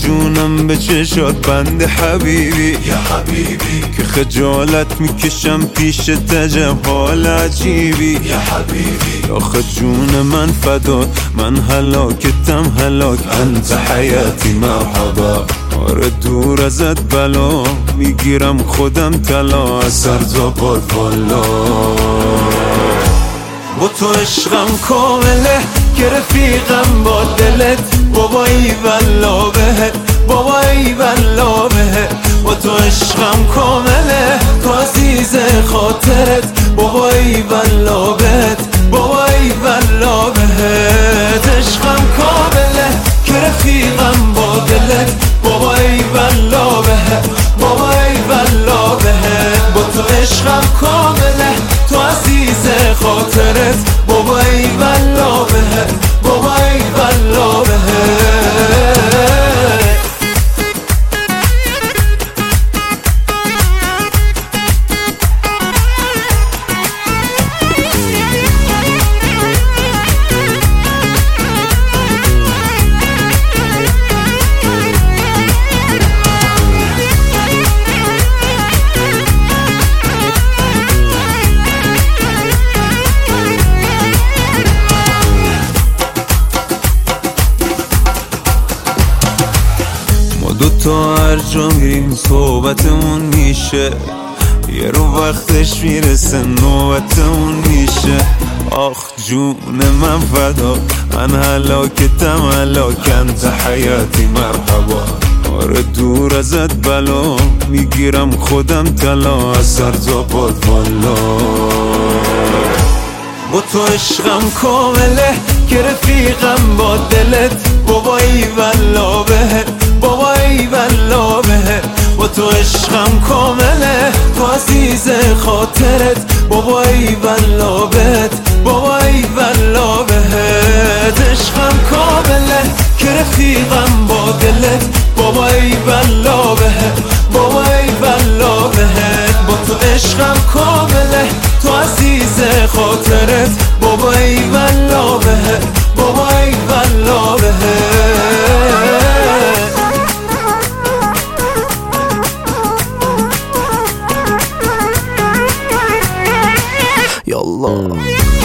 جونم به چشات بند حبیبی یا حبیبی، که خجالت میکشم پیش تجب حال عجیبی یا حبیبی. آخه جون من فدا، من هلاکتم هلاک، انت حیاتی مرحبا. آره دور ازت بلا، میگیرم خودم طلا از سر تا پای بالا. با تو عشقم کامله که رفیقم با دلت، بابا ای والله بهت، بابا ای والله بهت. با تو عشقم کامله تو عزیز خاطرت، بابا ای والله بهت، بابا ای والله بهت. عشقم کامله که رفیقم با دلت، بابا ای والله بهت، بابا ای والله بهت. با تو عشقم کامله تو عزیز خاطرت، بابا ای والله بهت، بابا ای والله بهت. دوتا هر جا میریم صحبتمون میشه، یه رو وقتش میرسه نوبتمون میشه. آخ جون من فدا، من هلاکتم هلاک، انت حیاتی مرحبا. آره دور ازت بلا، میگیرم خودم طلا از سر تا پای بالا. با تو عشقم کامله که رفیقم با دلت، بابا ای والله بهت، بابا ای والله بهت. با تو عشقم کامله تو عزیز خاطرت، بابا ای والله بهت، بابا ای والله بهت. عشقم کامله که رفیقم با دلت، بابا ای والله بهت، بابا ای والله بهت. با تو عشقم کامله تو عزیز خاطرت، بابا ای والله بهت، بابا ای والله بهت. یالله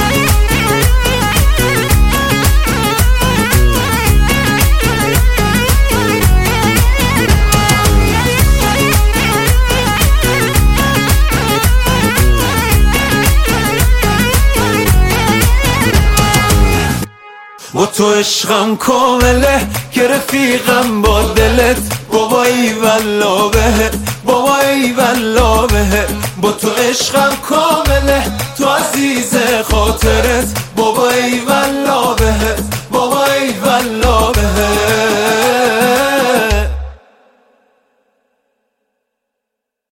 با تو عشقم کامله که رفیقم با دلت، بابا ای والله بهت، بابا ای والله بهت. با تو عشقم کامله تو عزیز خاطرت، بابا ای والله بهت.